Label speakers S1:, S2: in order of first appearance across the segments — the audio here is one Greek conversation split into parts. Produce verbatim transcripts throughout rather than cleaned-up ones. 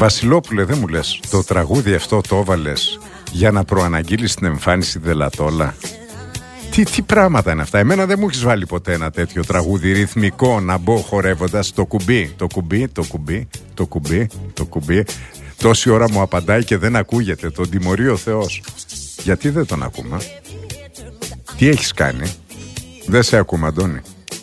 S1: Βασιλόπουλε, δεν μου λες, το τραγούδι αυτό το έβαλες για να προαναγγείλεις την εμφάνιση Δελατόλα? Τι, τι πράγματα είναι αυτά? Εμένα δεν μου έχεις βάλει ποτέ ένα τέτοιο τραγούδι ρυθμικό να μπω χορεύοντας το κουμπί, το κουμπί, το κουμπί, το κουμπί, το κουμπί. Τόση ώρα μου απαντάει και δεν ακούγεται. Τον τιμωρεί ο Θεός. Γιατί δεν τον ακούμε? Τι έχεις κάνει? Δεν σε ακούμε, Αντώνη.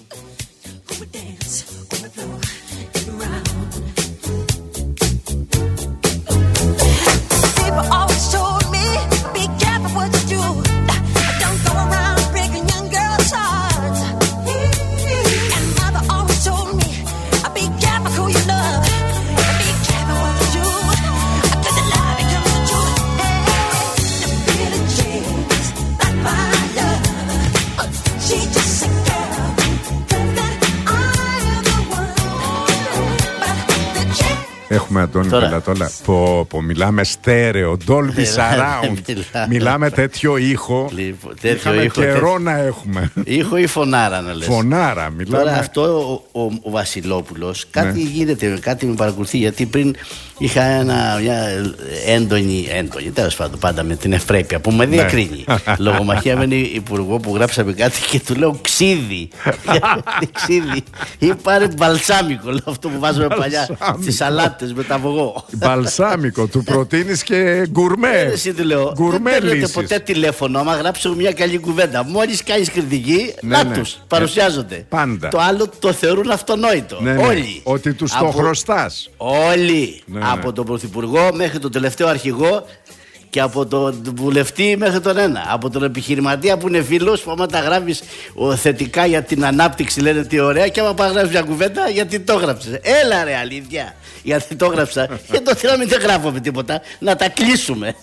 S1: Έχουμε Αντώνη Δελατόλα. Πω, πω, μιλάμε στέρεο, Dolby Surround. Μιλάμε τέτοιο ήχο. Λοιπόν, τέτοιο Είχαμε ήχο, καιρό τέτοιο... να έχουμε.
S2: Ήχο ή φωνάρα να λες?
S1: Φωνάρα, μιλάμε.
S2: Τώρα αυτό ο, ο, ο Βασιλόπουλος κάτι ναι. γίνεται, κάτι με παρακολουθεί. Γιατί πριν είχα ένα, μια έντονη, έντονη τέλος πάντων, πάντα με την ευπρέπεια που με διακρίνει. Ναι. Λογομαχία με έναν υπουργό που γράψαμε κάτι και του λέω ξύδι. Ξύδι. Ή πάρε μπαλσάμικο, αυτό που βάζουμε παλιά στις σαλάτες με τα αυγό.
S1: Μπαλσάμικο, του προτείνεις και γκουρμέ.
S2: Εσύ του λέω,
S1: γκουρμέ
S2: δεν παίρνετε ποτέ τηλέφωνο άμα γράψω μια καλή κουβέντα. Μόλις κάνεις κριτική, ναι, να ναι. τους παρουσιάζονται. Ε,
S1: πάντα.
S2: Το άλλο το θεωρούν αυτονόητο. Ναι, ναι. Όλοι.
S1: Ότι τους
S2: από...
S1: το χρωστάς.
S2: Όλοι.
S1: Ναι, ναι.
S2: Από τον Πρωθυπουργό μέχρι τον τελευταίο αρχηγό και από τον βουλευτή μέχρι τον ένα. Από τον επιχειρηματία που είναι φίλος, που άμα τα γράφεις θετικά για την ανάπτυξη λένε τι ωραία, και άμα πας γράψεις μια κουβέντα γιατί το γράψες. Έλα ρε αλήθεια, γιατί το γράψα. Και το θέλω να μην δεν γράφω με τίποτα, να τα κλείσουμε.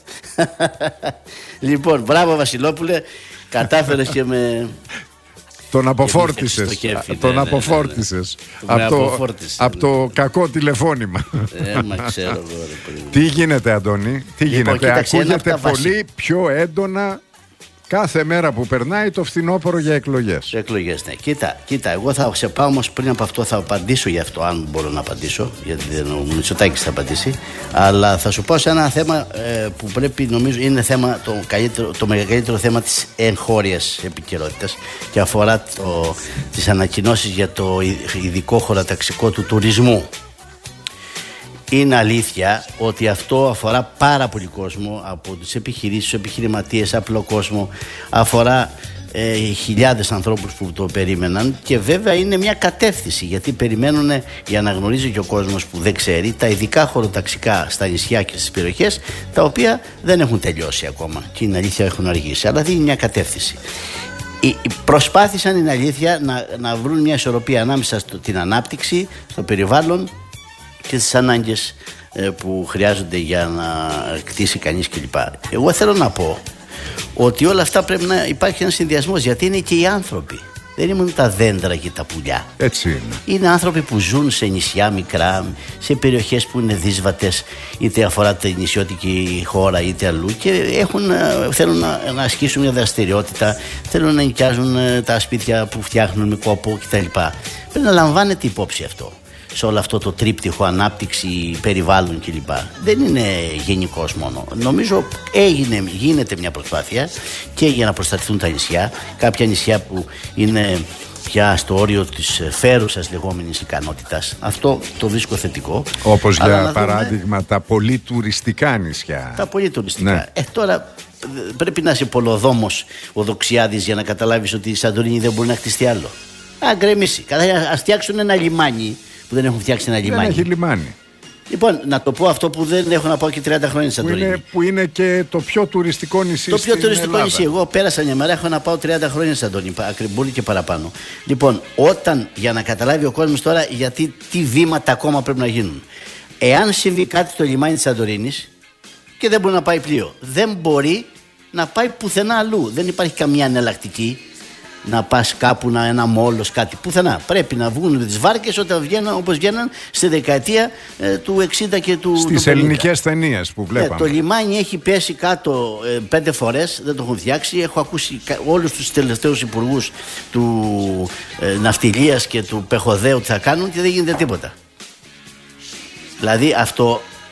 S2: Λοιπόν, μπράβο Βασιλόπουλε, κατάφερες και με...
S1: Τον αποφόρτισες.
S2: Κέφι,
S1: τον
S2: ναι,
S1: αποφόρτισες.
S2: Ναι, ναι, ναι.
S1: Από, το, από το κακό τηλεφώνημα.
S2: Ε, μα ξέρω,
S1: τι γίνεται, Αντώνη? Τι λοιπόν, γίνεται?
S2: Κοίταξε,
S1: ακούγεται πολύ βασί... πιο έντονα κάθε μέρα που περνάει το φθινόπωρο για εκλογές.
S2: Εκλογές, ναι. Κοίτα, κοίτα, εγώ θα σε πάω όμως πριν από αυτό, θα απαντήσω γι' αυτό, αν μπορώ να απαντήσω. Γιατί δεν, ο Μητσοτάκης θα απαντήσει. Αλλά θα σου πω σε ένα θέμα ε, που πρέπει, νομίζω, είναι θέμα, το, καλύτερο, το μεγαλύτερο θέμα της εγχώριας επικαιρότητας και αφορά το, τις ανακοινώσεις για το ειδικό χωροταξικό του τουρισμού. Είναι αλήθεια ότι αυτό αφορά πάρα πολύ κόσμο, από τις επιχειρήσεις, τους επιχειρηματίες, απλό κόσμο, αφορά ε, χιλιάδες ανθρώπους που το περίμεναν, και βέβαια είναι μια κατεύθυνση, γιατί περιμένουν, για να γνωρίζει και ο κόσμος που δεν ξέρει, τα ειδικά χωροταξικά στα νησιά και στις περιοχές, τα οποία δεν έχουν τελειώσει ακόμα και είναι αλήθεια έχουν αργήσει, αλλά δίνει μια κατεύθυνση. Προσπάθησαν, είναι αλήθεια, να, να βρουν μια ισορροπία ανάμεσα στην ανάπτυξη, στο περιβάλλον και στις ανάγκες ε, που χρειάζονται για να κτίσει κανείς κλπ. Εγώ θέλω να πω ότι όλα αυτά πρέπει να υπάρχει ένας συνδυασμός, γιατί είναι και οι άνθρωποι. Δεν είναι τα δέντρα και τα πουλιά.
S1: Έτσι είναι.
S2: Είναι άνθρωποι που ζουν σε νησιά μικρά, σε περιοχές που είναι δύσβατες, είτε αφορά τη νησιώτικη χώρα είτε αλλού, και έχουν, θέλουν να, να ασκήσουν μια δραστηριότητα, θέλουν να νοικιάζουν τα σπίτια που φτιάχνουν με κόπο κτλ. Πρέπει να λαμβάνεται υπόψη αυτό σε όλο αυτό το τρίπτυχο ανάπτυξη, περιβάλλον κλπ. Δεν είναι γενικός μόνο. Νομίζω έγινε, γίνεται μια προσπάθεια και για να προστατευτούν τα νησιά. Κάποια νησιά που είναι πια στο όριο της φέρουσας λεγόμενης ικανότητας. Αυτό το βρίσκω θετικό.
S1: Όπως για παράδειγμα δούμε... τα πολύ τουριστικά νησιά.
S2: Τα πολύ τουριστικά.
S1: Ναι.
S2: Ε, τώρα πρέπει να είσαι πολλοδόμος ο Δοξιάδης για να καταλάβεις ότι η Σαντορίνη δεν μπορεί να χτιστεί άλλο. Α, γκρεμίσει. Ας φτιάξουν ένα λιμάνι που δεν έχουν φτιάξει ένα λιμάνι.
S1: Δεν έχει λιμάνι.
S2: Λοιπόν, να το πω αυτό που δεν έχω να πάω και τριάντα χρόνια στην Σαντορίνη.
S1: Που είναι, που είναι και το πιο τουριστικό νησί.
S2: Το πιο τουριστικό
S1: Ελλάδα.
S2: νησί. Εγώ πέρασα μια μέρα, έχω να πάω τριάντα χρόνια στην Σαντορίνη. Ακριβώς και παραπάνω. Λοιπόν, όταν, για να καταλάβει ο κόσμος τώρα, γιατί τι βήματα ακόμα πρέπει να γίνουν. Εάν συμβεί κάτι στο λιμάνι της Σαντορίνης και δεν μπορεί να πάει πλοίο, δεν μπορεί να πάει πουθενά αλλού. Δεν υπάρχει καμία εναλλακτική. Να πας κάπου, να, ένα μόλος, κάτι πουθενά. Πρέπει να βγουν με τις βάρκες όταν βγαίνουν, όπως βγαίναν στη δεκαετία ε, του εξήντα και του
S1: στις
S2: του
S1: ελληνικές ταινίες που βλέπαμε.
S2: Ε, το λιμάνι έχει πέσει κάτω ε, πέντε φορές, δεν το έχουν φτιάξει. Έχω ακούσει όλους τους τελευταίους υπουργούς του ε, ναυτιλίας και του πεχοδαίου τι θα κάνουν και δεν γίνεται τίποτα. Δηλαδή αυτό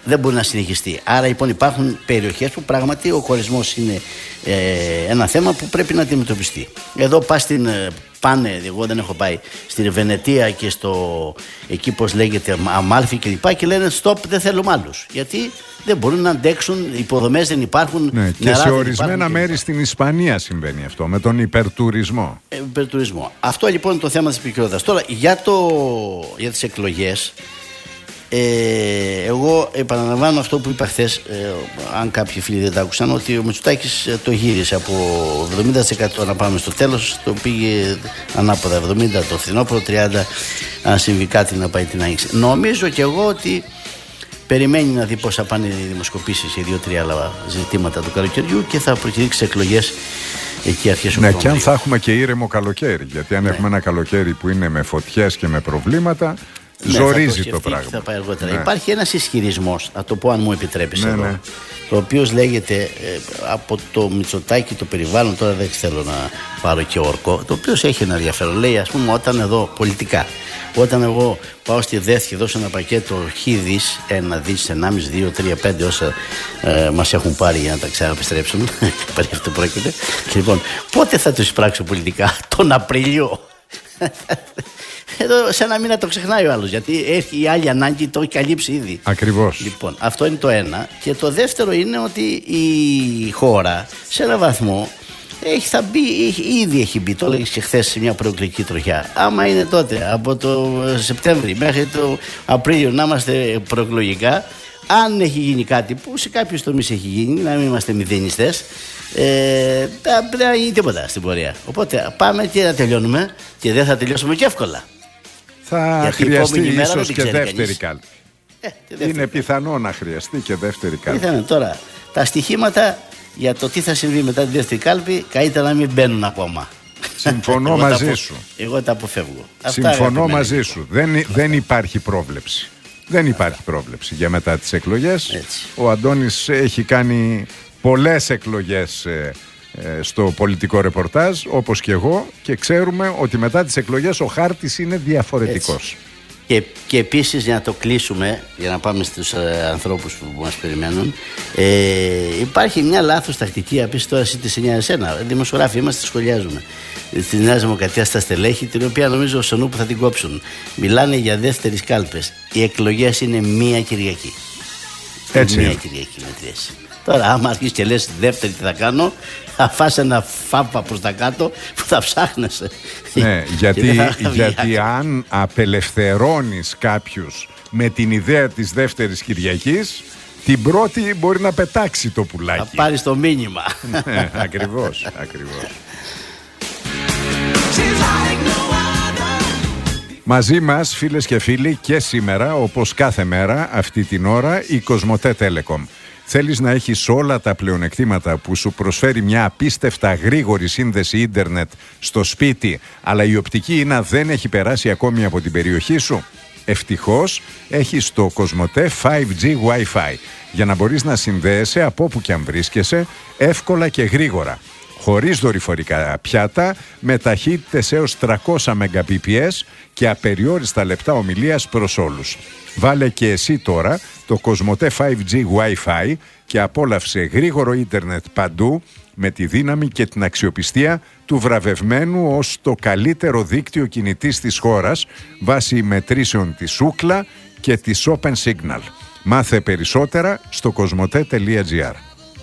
S2: δεν μπορεί να συνεχιστεί. Άρα λοιπόν υπάρχουν περιοχές που πράγματι ο χωρισμός είναι ε, ένα θέμα που πρέπει να αντιμετωπιστεί. Εδώ πας στην, πάνε, εγώ δεν έχω πάει, στην Βενετία και στο εκεί πως λέγεται Αμάλφι και λοιπά και λένε stop, δεν θέλουμε άλλους. Γιατί δεν μπορούν να αντέξουν, υποδομές δεν υπάρχουν.
S1: Ναι, και σε ορισμένα μέρη και... στην Ισπανία συμβαίνει αυτό με τον υπερτουρισμό.
S2: Ε, υπερτουρισμό. Αυτό λοιπόν είναι το θέμα της επικαιρότητας. Τώρα για, το, για τις εκλογές, ε, εγώ επαναλαμβάνω αυτό που είπα χθες, ε, αν κάποιοι φίλοι δεν τα άκουσαν, ότι ο Μητσοτάκης το γύρισε από εβδομήντα τοις εκατό να πάμε στο τέλος, το πήγε ανάποδα, εβδομήντα τοις εκατό το φθινόπωρο, τριάντα τοις εκατό αν συμβεί κάτι να πάει την άνοιξη. Νομίζω και εγώ ότι περιμένει να δει πώς θα πάνε οι δημοσκοπήσεις για δύο-τρία άλλα ζητήματα του καλοκαιριού και θα προκηρύξει εκλογές εκεί αρχές
S1: Οκτωβρίου. Ναι,
S2: Οκτωβρίου.
S1: και αν θα έχουμε και ήρεμο καλοκαίρι. Γιατί αν ναι. έχουμε ένα καλοκαίρι που είναι με φωτιές και με προβλήματα, ναι, ζορίζει το, το πράγμα.
S2: Θα πάει αργότερα. Ναι. Υπάρχει ένας ισχυρισμός, να το πω αν μου επιτρέπεις
S1: ναι,
S2: εδώ,
S1: ναι.
S2: το οποίο λέγεται ε, από το Μητσοτάκη το περιβάλλον, τώρα δεν θέλω να πάρω και όρκο, το οποίο έχει ένα ενδιαφέρον. Λέει, ας πούμε, όταν εδώ πολιτικά, όταν εγώ πάω στη ΔΕΘ και δώσω ένα πακέτο χ-δις, ένα δις, ενάμιση, δύο, τρία, πέντε όσα ε, μας έχουν πάρει για να τα ξαναεπιστρέψουν, περί αυτό πρόκειται. Λοιπόν, πότε θα το εισπράξω πολιτικά? Τον Απρίλιο. Εδώ σε ένα μήνα το ξεχνάει ο άλλος, γιατί έχει η άλλη ανάγκη, το έχει καλύψει ήδη.
S1: Ακριβώς.
S2: Λοιπόν, αυτό είναι το ένα. Και το δεύτερο είναι ότι η χώρα σε έναν βαθμό έχει, θα μπει, έχει, ήδη έχει μπει, το έλεγες και χθες, σε μια προεκλογική τροχιά. Άμα είναι τότε από το Σεπτέμβρη μέχρι το Απρίλιο να είμαστε προεκλογικά, αν έχει γίνει κάτι που σε κάποιους τομείς έχει γίνει, να μην είμαστε μηδενιστές, ε, δεν θα γίνει τίποτα στην πορεία. Οπότε πάμε και να τελειώνουμε, και δεν θα τελειώσουμε και εύκολα.
S1: Θα
S2: γιατί
S1: χρειαστεί ίσως και δεύτερη κάλπη.
S2: Ε,
S1: είναι πιθανό να χρειαστεί και δεύτερη κάλπη.
S2: Πιθανό. Τώρα, τα στοιχήματα για το τι θα συμβεί μετά τη δεύτερη κάλπη, καλύτερα να μην μπαίνουν ακόμα.
S1: Συμφωνώ μαζί σου.
S2: Εγώ τα αποφεύγω.
S1: Συμφωνώ μαζί σου. Δεν, δεν υπάρχει πρόβλεψη. Δεν υπάρχει πρόβλεψη για μετά τις εκλογές.
S2: Έτσι.
S1: Ο Αντώνης έχει κάνει πολλές εκλογές ε, ε, στο πολιτικό ρεπορτάζ, όπως και εγώ, και ξέρουμε ότι μετά τις εκλογές ο χάρτης είναι διαφορετικός.
S2: Και, και επίσης, για να το κλείσουμε, για να πάμε στους ε, ανθρώπους που μας περιμένουν, ε, υπάρχει μια λάθος τακτική, επίσης τώρα στις εννιά εσένα, δημοσιογράφοι είμαστε, σχολιάζουμε, στη Νέα Δημοκρατία στα στελέχη, την οποία νομίζω ο Σονού που θα την κόψουν. Μιλάνε για δεύτερες κάλπες. Οι εκλογές είναι μία Κυριακή.
S1: Έτσι.
S2: Μία Κυριακή μετριές. Τώρα, άμα αρχίσεις και λες δεύτερη τι θα κάνω, θα φας ένα φάπα προς τα κάτω που θα ψάχνεσαι.
S1: Ναι, γιατί, γιατί αν απελευθερώνεις κάποιους με την ιδέα της δεύτερης Κυριακής, την πρώτη μπορεί να πετάξει το πουλάκι.
S2: Θα πάρεις το μήνυμα.
S1: Ναι, ακριβώς, ακριβώς. Μαζί μας, φίλες και φίλοι, και σήμερα, όπως κάθε μέρα, αυτή την ώρα, η Κοσμοτέ Telecom. Θέλεις να έχεις όλα τα πλεονεκτήματα που σου προσφέρει μια απίστευτα γρήγορη σύνδεση ίντερνετ στο σπίτι, αλλά η οπτική ίνα δεν έχει περάσει ακόμη από την περιοχή σου? Ευτυχώς έχεις το Κοσμοτέ φάιβ τζι Wi-Fi για να μπορείς να συνδέεσαι από όπου και αν βρίσκεσαι εύκολα και γρήγορα, χωρίς δορυφορικά πιάτα, με ταχύτητες έως τριακόσια Mbps και απεριόριστα λεπτά ομιλίας προς όλους. Βάλε και εσύ τώρα το Κοσμοτέ φάιβ τζι Wi-Fi και απόλαυσε γρήγορο ίντερνετ παντού, με τη δύναμη και την αξιοπιστία του βραβευμένου ως το καλύτερο δίκτυο κινητής της χώρας, βάσει μετρήσεων της Ookla και της Open Signal. Μάθε περισσότερα στο κοσμοτέ τελεία τζι άρ.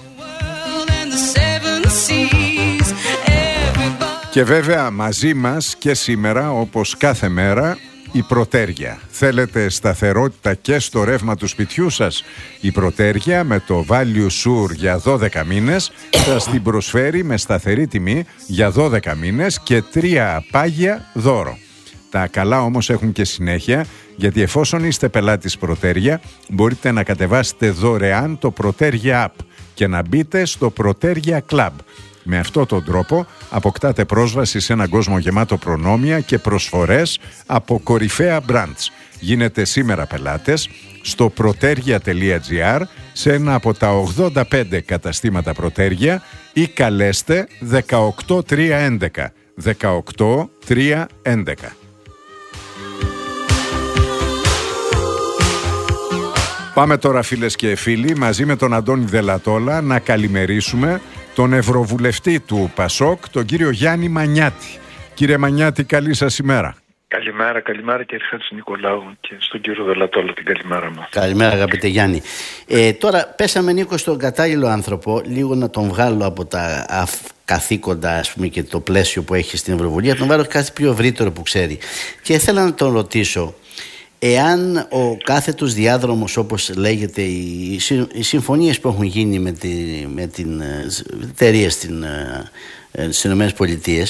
S1: Και βέβαια μαζί μας και σήμερα, όπως κάθε μέρα, η Προτέρια. Θέλετε σταθερότητα και στο ρεύμα του σπιτιού σας? Η Προτέρια με το Value Sure για δώδεκα μήνες σας την προσφέρει με σταθερή τιμή για δώδεκα μήνες και τρία πάγια δώρο. Τα καλά όμως έχουν και συνέχεια, γιατί εφόσον είστε πελάτης Προτέρια, μπορείτε να κατεβάσετε δωρεάν το Προτέρια App και να μπείτε στο Προτέρια Club. Με αυτόν τον τρόπο αποκτάτε πρόσβαση σε έναν κόσμο γεμάτο προνόμια και προσφορές από κορυφαία brands. Γίνετε σήμερα πελάτες στο προτέρια τελεία τζι άρ, σε ένα από τα ογδόντα πέντε καταστήματα Προτέρια, ή καλέστε δεκαοκτώ τρία έντεκα. δεκαοκτώ τρία έντεκα. Πάμε τώρα, φίλες και φίλοι, μαζί με τον Αντώνη Δελατόλα να καλημερίσουμε τον Ευρωβουλευτή του Πασόκ, τον κύριο Γιάννη Μανιάτη. Κύριε Μανιάτη, καλή σας ημέρα.
S3: Καλημέρα, καλημέρα κύριε Χατζηνικολάου και στον κύριο Δελατόλα την καλημέρα μου.
S2: Καλημέρα αγαπητέ Γιάννη. Ε, τώρα πέσαμε Νίκο στον κατάλληλο άνθρωπο, λίγο να τον βγάλω από τα αφ, καθήκοντα ας πούμε, και το πλαίσιο που έχει στην Ευρωβουλή, να τον βάλω κάτι πιο ευρύτερο που ξέρει. Και ήθελα να τον ρωτήσω, εάν ο κάθετος διάδρομος, όπως λέγεται, οι, οι συμφωνίες που έχουν γίνει με, τη, με την εταιρεία στην, στις ΗΠΑ,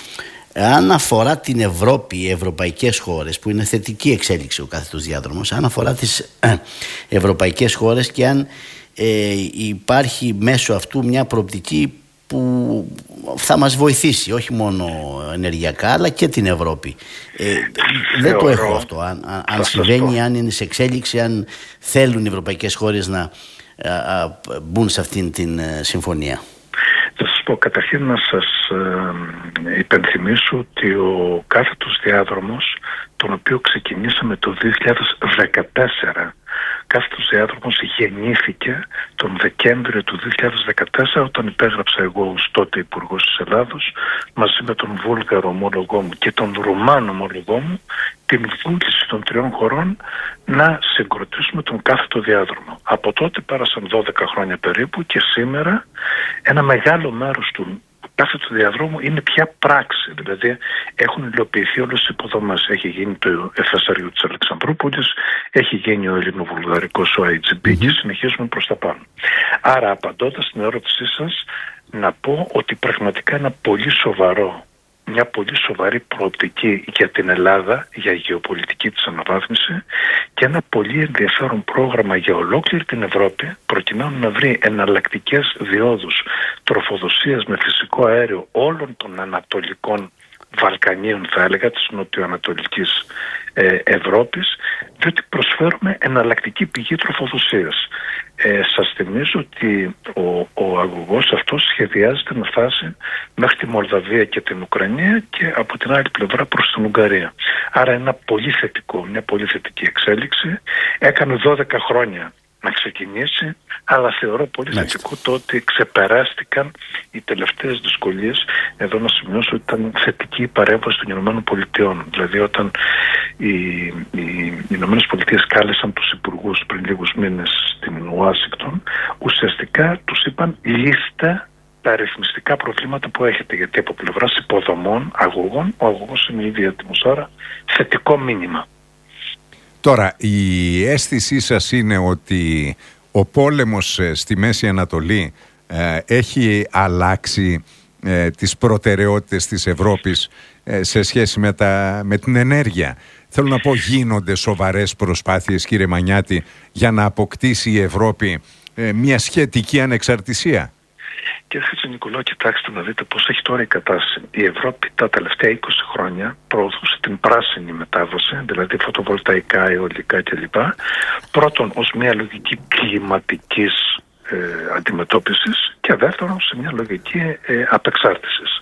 S2: αν αφορά την Ευρώπη, οι ευρωπαϊκές χώρες, που είναι θετική εξέλιξη ο κάθετος διάδρομος, αν αφορά τις ε, ευρωπαϊκές χώρες και αν ε, υπάρχει μέσω αυτού μια προοπτική που θα μας βοηθήσει όχι μόνο ενεργειακά αλλά και την Ευρώπη. Ε, δεν το έχω αυτό. Αν, αν, αν συμβαίνει, αν είναι σε εξέλιξη, αν θέλουν οι ευρωπαϊκές χώρες να α, α, μπουν σε αυτήν την α, συμφωνία.
S3: Θα σας πω, καταρχήν να σας ε, υπενθυμίσω ότι ο κάθετος διάδρομος, τον οποίο ξεκινήσαμε το δύο χιλιάδες δεκατέσσερα, κάθετος διάδρομος γεννήθηκε τον Δεκέμβριο του δύο χιλιάδες δεκατέσσερα, όταν υπέγραψα εγώ ως τότε Υπουργός της Ελλάδος μαζί με τον Βούλγαρο ομόλογό μου και τον Ρουμάνο ομόλογό μου την βούληση των τριών χωρών να συγκροτήσουμε τον κάθετο διάδρομο. Από τότε πέρασαν δώδεκα χρόνια περίπου και σήμερα ένα μεγάλο μέρος του κάθετο διαδρόμου είναι πια πράξη. Δηλαδή έχουν υλοποιηθεί όλες τις υποδομές. Έχει γίνει το εφέσαριο της Αλεξανδρούπολης, έχει γίνει ο ελληνοβουλγαρικός ο άι τζι μπι mm-hmm. και συνεχίζουμε προς τα πάνω. Άρα, απαντώντας στην ερώτησή σας, να πω ότι πραγματικά ένα πολύ σοβαρό μια πολύ σοβαρή προοπτική για την Ελλάδα, για η γεωπολιτική της αναβάθμιση και ένα πολύ ενδιαφέρον πρόγραμμα για ολόκληρη την Ευρώπη, προκειμένου να βρει εναλλακτικές διόδους τροφοδοσίας με φυσικό αέριο όλων των ανατολικών Βαλκανίων, θα έλεγα, της νοτιοανατολικής ε, Ευρώπης, διότι προσφέρουμε εναλλακτική πηγή τροφοδοσίας. Ε, σας θυμίζω ότι ο, ο αγωγός αυτός σχεδιάζεται να φτάσει μέχρι τη Μολδαβία και την Ουκρανία και από την άλλη πλευρά προς την Ουγγαρία. Άρα ένα πολύ θετικό, μια πολύ θετική εξέλιξη. Έκανε δώδεκα χρόνια να ξεκινήσει, αλλά θεωρώ πολύ θετικό το ότι ξεπεράστηκαν οι τελευταίες δυσκολίες. Εδώ να σημειώσω ότι ήταν θετική η παρέμβαση των Ηνωμένων Πολιτειών. Δηλαδή όταν οι, οι Ηνωμένες Πολιτείες κάλεσαν τους υπουργούς πριν λίγους μήνες στην Ουάσιγκτον, ουσιαστικά τους είπαν λύστε τα αριθμιστικά προβλήματα που έχετε, γιατί από πλευράς υποδομών, αγωγών, ο αγωγός είναι ήδη έτοιμος, άρα θετικό μήνυμα.
S1: Τώρα, η αίσθησή σας είναι ότι ο πόλεμος στη Μέση Ανατολή ε, έχει αλλάξει ε, τις προτεραιότητες της Ευρώπης ε, σε σχέση με, τα, με την ενέργεια. Θέλω να πω, γίνονται σοβαρές προσπάθειες, κύριε Μανιάτη, για να αποκτήσει η Ευρώπη ε, μια σχετική ανεξαρτησία?
S3: Κύριε Χατζηνικολάου, κοιτάξτε να δείτε πώς έχει τώρα η κατάσταση. Η Ευρώπη τα τελευταία είκοσι χρόνια προωθούσε την πράσινη μετάβαση, δηλαδή φωτοβολταϊκά, αιωλικά κλπ. Πρώτον, ως μια λογική κλιματικής ε, αντιμετώπισης και δεύτερον, σε μια λογική ε, απεξάρτησης.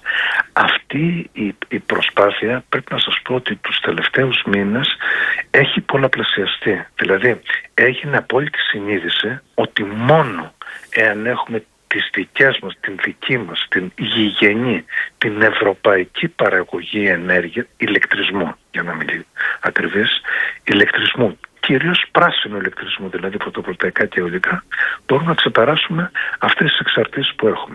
S3: Αυτή η, η προσπάθεια, πρέπει να σας πω ότι τους τελευταίους μήνες έχει πολλαπλασιαστεί. Δηλαδή, έγινε απόλυτη συνείδηση ότι μόνο εάν έχουμε τις δικές μας, την δική μας, την γηγενή, την ευρωπαϊκή παραγωγή ενέργεια, ηλεκτρισμού, για να μην ακριβείς, ηλεκτρισμού, κυρίως πράσινο ηλεκτρισμού, δηλαδή φωτοβολταϊκά και αιωλικά, μπορούμε να ξεπεράσουμε αυτές τις εξαρτήσεις που έχουμε.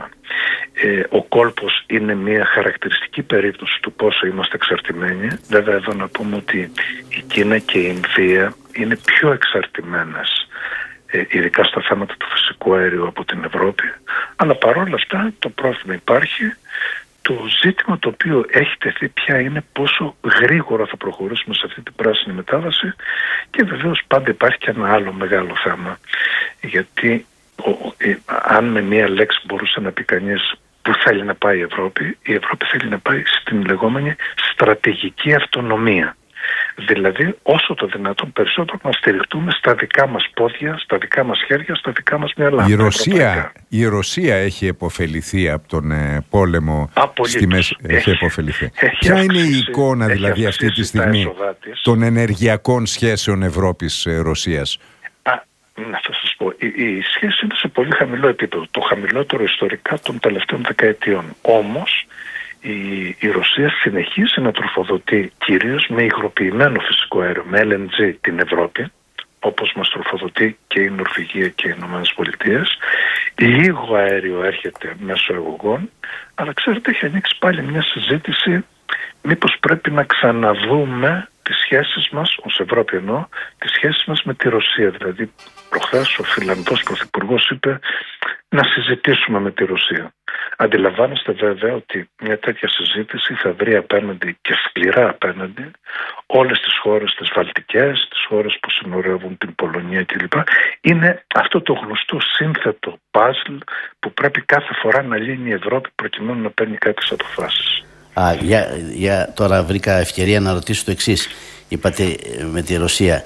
S3: Ε, ο κόλπος είναι μια χαρακτηριστική περίπτωση του πόσο είμαστε εξαρτημένοι. Βέβαια εδώ να πούμε ότι η Κίνα και η Ινδία είναι πιο εξαρτημένες, Ε, ειδικά στα θέματα του φυσικού αέριου από την Ευρώπη, αλλά παρόλα αυτά το πρόβλημα υπάρχει. Το ζήτημα το οποίο έχει τεθεί πια είναι πόσο γρήγορα θα προχωρήσουμε σε αυτή την πράσινη μετάβαση και βεβαίως πάντα υπάρχει και ένα άλλο μεγάλο θέμα, γιατί ο, ε, αν με μία λέξη μπορούσε να πει κανείς που θέλει να πάει η Ευρώπη, η Ευρώπη θέλει να πάει στην λεγόμενη στρατηγική αυτονομία. Δηλαδή όσο το δυνατόν περισσότερο να στηριχτούμε στα δικά μας πόδια, στα δικά μας χέρια, στα δικά μας μυαλά.
S1: Η Ρωσία, η Ρωσία έχει επωφεληθεί από τον ε, πόλεμο στη Μέση. Έχει επωφεληθεί. Ποια είναι η εικόνα δηλαδή αυτή τη στιγμή των ενεργειακών σχέσεων Ευρώπης-Ρωσίας?
S3: Α, να θα σας πω, η, η σχέση είναι σε πολύ χαμηλό επίπεδο, το χαμηλότερο ιστορικά των τελευταίων δεκαετιών. Όμως η, η Ρωσία συνεχίζει να τροφοδοτεί κυρίως με υγροποιημένο φυσικό αέριο, με ελ εν τζι την Ευρώπη, όπως μας τροφοδοτεί και η Νορβηγία και οι Ηνωμένες Πολιτείες. Λίγο αέριο έρχεται μέσω αγωγών, αλλά ξέρετε, έχει ανοίξει πάλι μια συζήτηση μήπως πρέπει να ξαναδούμε τις σχέσεις μας, ως Ευρώπη εννοώ, τις σχέσεις μας με τη Ρωσία. Δηλαδή, προχθές ο Φιλανδός Πρωθυπουργός είπε να συζητήσουμε με τη Ρωσία. Αντιλαμβάνεστε βέβαια ότι μια τέτοια συζήτηση θα βρει απέναντι και σκληρά απέναντι όλες τις χώρες, τις Βαλτικές, τις χώρες που συνορεύουν την Πολωνία κλπ. Είναι αυτό το γνωστό σύνθετο παζλ που πρέπει κάθε φορά να λύνει η Ευρώπη προκειμένου να παίρνει κάποιες αποφάσεις.
S2: Α, για, για, τώρα βρήκα ευκαιρία να ρωτήσω το εξής. Είπατε με τη Ρωσία.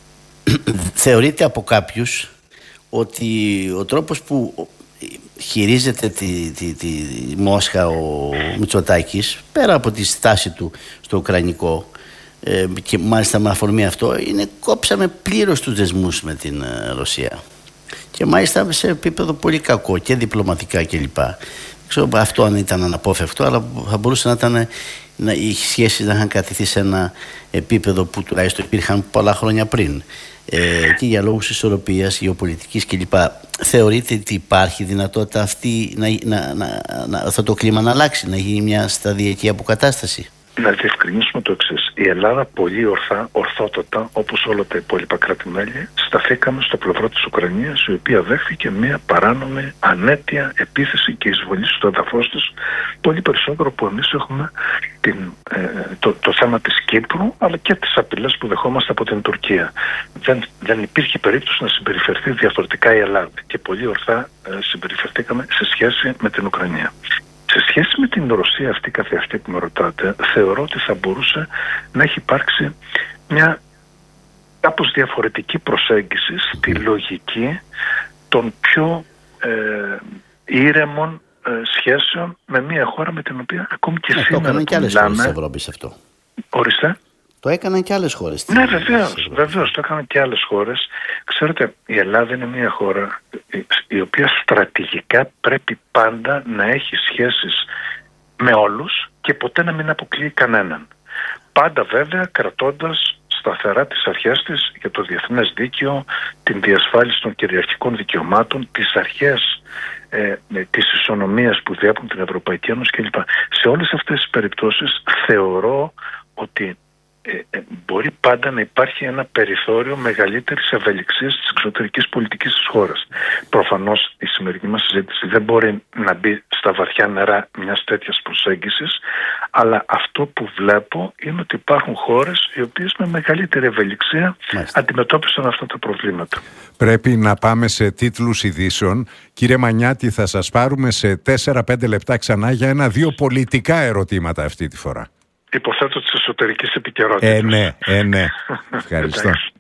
S2: Θεωρείται από κάποιους ότι ο τρόπος που χειρίζεται τη, τη, τη, τη Μόσχα ο Μητσοτάκης, πέρα από τη στάση του στο ουκρανικό, ε, και μάλιστα με αφορμή αυτό, είναι κόψαμε πλήρως τους δεσμούς με την ε, Ρωσία. Και μάλιστα σε επίπεδο πολύ κακό και διπλωματικά κλπ. Ξέρω αυτό αν ήταν αναπόφευκτο, αλλά θα μπορούσε να ήταν να, οι σχέσεις να είχαν κατηθεί σε ένα επίπεδο που τουλάχιστον υπήρχαν πολλά χρόνια πριν. Ε, και για λόγους ισορροπίας, γεωπολιτικής κλπ. Θεωρείτε ότι υπάρχει δυνατότητα αυτή να, να, να, να, θα το κλίμα να αλλάξει, να γίνει μια σταδιακή αποκατάσταση?
S3: Να διευκρινίσουμε το εξής. Η Ελλάδα πολύ ορθά, ορθότατα, όπως όλα τα υπόλοιπα κράτη-μέλη, σταθήκαμε στο πλευρό της Ουκρανίας, η οποία δέχθηκε μια παράνομη, ανέτεια επίθεση και εισβολή στο έδαφος της, πολύ περισσότερο που εμείς έχουμε την, ε, το, το θέμα της Κύπρου, αλλά και τις απειλές που δεχόμαστε από την Τουρκία. Δεν, δεν υπήρχε περίπτωση να συμπεριφερθεί διαφορετικά η Ελλάδα και πολύ ορθά ε, συμπεριφερθήκαμε σε σχέση με την Ουκρανία. Σε σχέση με την Ρωσία αυτή καθεαυτή που με ρωτάτε, θεωρώ ότι θα μπορούσε να έχει υπάρξει μια κάπως διαφορετική προσέγγιση στη λογική των πιο ε, ήρεμων ε, σχέσεων με μια χώρα με την οποία ακόμη και
S2: ε,
S3: σήμερα
S2: το έκαναν και άλλες χώρες της Ευρώπης αυτό.
S3: Ορίστε.
S2: Το έκαναν και άλλες χώρες.
S3: Ναι, βεβαίως, βεβαίως, το έκαναν και άλλες χώρες. Ξέρετε, η Ελλάδα είναι μια χώρα η οποία στρατηγικά πρέπει πάντα να έχει σχέσεις με όλους και ποτέ να μην αποκλείει κανέναν. Πάντα βέβαια κρατώντας σταθερά τις αρχές της για το διεθνές δίκαιο, την διασφάλιση των κυριαρχικών δικαιωμάτων, τις αρχές ε, της ισονομίας που διέπουν την Ευρωπαϊκή Ένωση κλπ. Σε όλες αυτές τις περιπτώσεις θεωρώ ότι Ε, ε, μπορεί πάντα να υπάρχει ένα περιθώριο μεγαλύτερης ευελιξίας της εξωτερικής πολιτικής της χώρας. Προφανώς η σημερινή μας συζήτηση δεν μπορεί να μπει στα βαθιά νερά μιας τέτοιας προσέγγισης, αλλά αυτό που βλέπω είναι ότι υπάρχουν χώρες οι οποίες με μεγαλύτερη ευελιξία Μάλιστα. αντιμετώπισαν αυτά τα προβλήματα.
S1: Πρέπει να πάμε σε τίτλους ειδήσεων. Κύριε Μανιάτη, θα σας πάρουμε σε τέσσερα πέντε λεπτά ξανά για ένα-δύο πολιτικά ερωτήματα αυτή τη φορά.
S3: Υποθέτω της εσωτερικής επικαιρότητας.
S1: Ε, ναι, ε, ναι. Ευχαριστώ.